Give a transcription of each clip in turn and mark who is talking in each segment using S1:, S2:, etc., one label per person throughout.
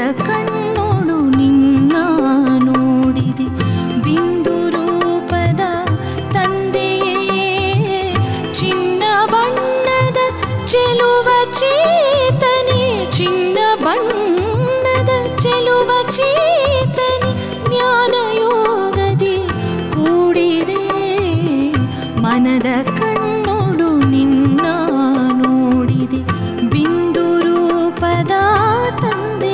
S1: ಕಣ್ಣೋಡು ನಿನ್ನ ನೋಡಿದೆ ಬಿಂದು ರೂಪದ ತಂದೆಯೇ ಚಿನ್ನ ಬಣ್ಣದ ಚೆಲುವ ಚೇತನೆ ಚಿನ್ನ ಬಣ್ಣದ ಚೆಲುವ ಚೇತನೆ ಜ್ಞಾನ ಯೋಗದಿ ಕೂಡಿದೆ ಮನದ ಕಣ್ಣೋಡು ನಿನ್ನ ನೋಡಿದೆ ಬಿಂದು ರೂಪದ ತಂದೆ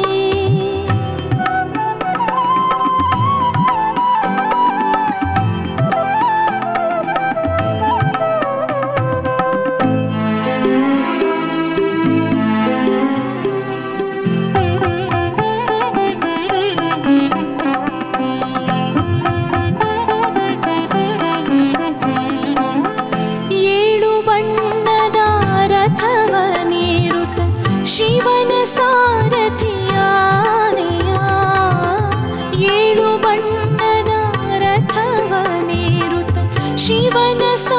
S1: ಶಿವನ ಸಾರಥಿಯಾದೆಯ ಏಳು ಬಣ್ಣದ ರಥವನೇರುತ್ತ ಶಿವನ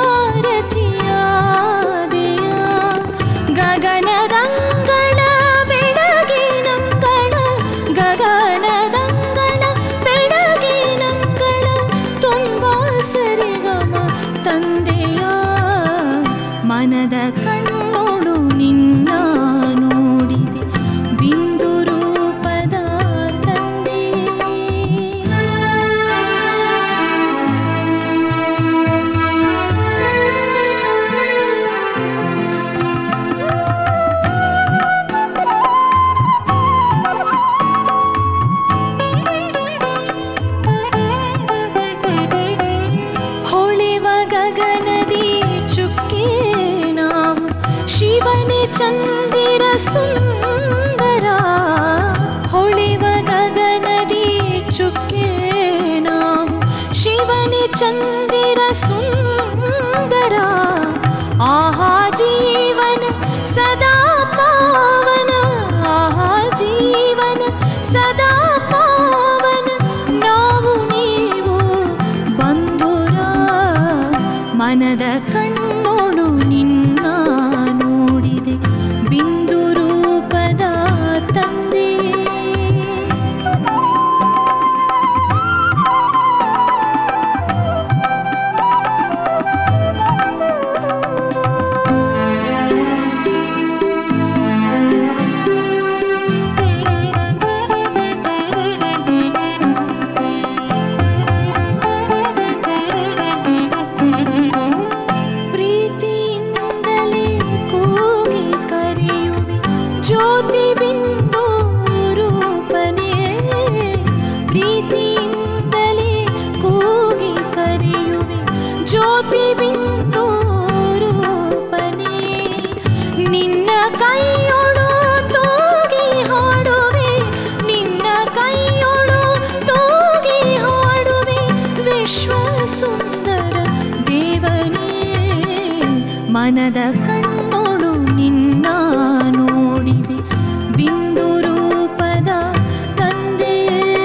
S1: ಸಾರಥಿಯಾದೆಯ ಗಗನದಂಗಳ ಬೆಳಗಿನಂಗಳ ಗಗನದಂಗಳ ಬೆಳಗಿನಂಗಳ ತುಂಬಾ ಸರಿಗಮ ತಂದೆಯ ಮನದ ಕಣ್ಣೋಡು ನಿನ್ನ ಬಿಂದು ರೂಪದ ತಂದೆ ಹೊಳೆವ ಗಗನದಿ ಚುಕ್ಕೆ ನಾವು ಶಿವನೇ ಚಂದಿರ ಸುಂದರ ಹೊಳೆವ ಗಗನದಿ ಚುಕ್ಕೆ ನಾವು ಶಿವನೇ ಚಂದಿರ ಸುಂದರ ಆಹಾ ಜೀವನ ಸದಾ ಪಾವನ ಆಹಾ ಜೀವನ ಸದಾ ಪಾವನ ನಾವು ನೀವು ಬಂಧುರ ಮನದ ಕಣ್ಣೋಡು ನಿನ್ನ ನೋಡಿದೆ ಬಿಂದು ರೂಪದ ತಂದೆ ಪ್ರೀತಿಯಿಂದಲೇ ಕೂಗಿ ಕರೆಯುವೆ ಜ್ಯೋತಿ ಬಿಂದು ರೂಪನೇ ಪ್ರೀತಿಯಿಂದಲೇ ಕೂಗಿ ಕರೆಯುವೆ ಜ್ಯೋತಿ ಬಿಂದು ರೂಪನೇ ನಿನ್ನ ಕೈಯೊಳು ತೂಗಿ ಹಾಡುವೆ ನಿನ್ನ ಕೈಯೊಳು ತೂಗಿ ಹಾಡುವೆ ವಿಶ್ವ ಸುಂದರ ದೇವನೇ ಮನದ ಕಣ್ಣೋಡು ನಿನ್ನ ನೋಡಿದೆ ಬಿಂದು ರೂಪದ ತಂದೆ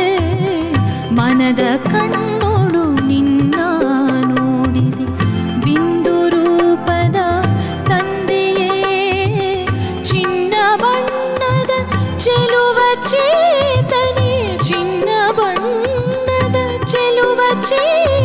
S1: ಮನದ ಕಣ್ಣೋಡು ನಿನ್ನ ನೋಡಿದೆ ಬಿಂದು ರೂಪದ ತಂದೆಯೇ ಚಿನ್ನ ಬಣ್ಣದ ಚೆಲುವ ಚೇತನೆ ಚಿನ್ನ ಬಣ್ಣದ ಚೆಲುವ ಚೇತನೆ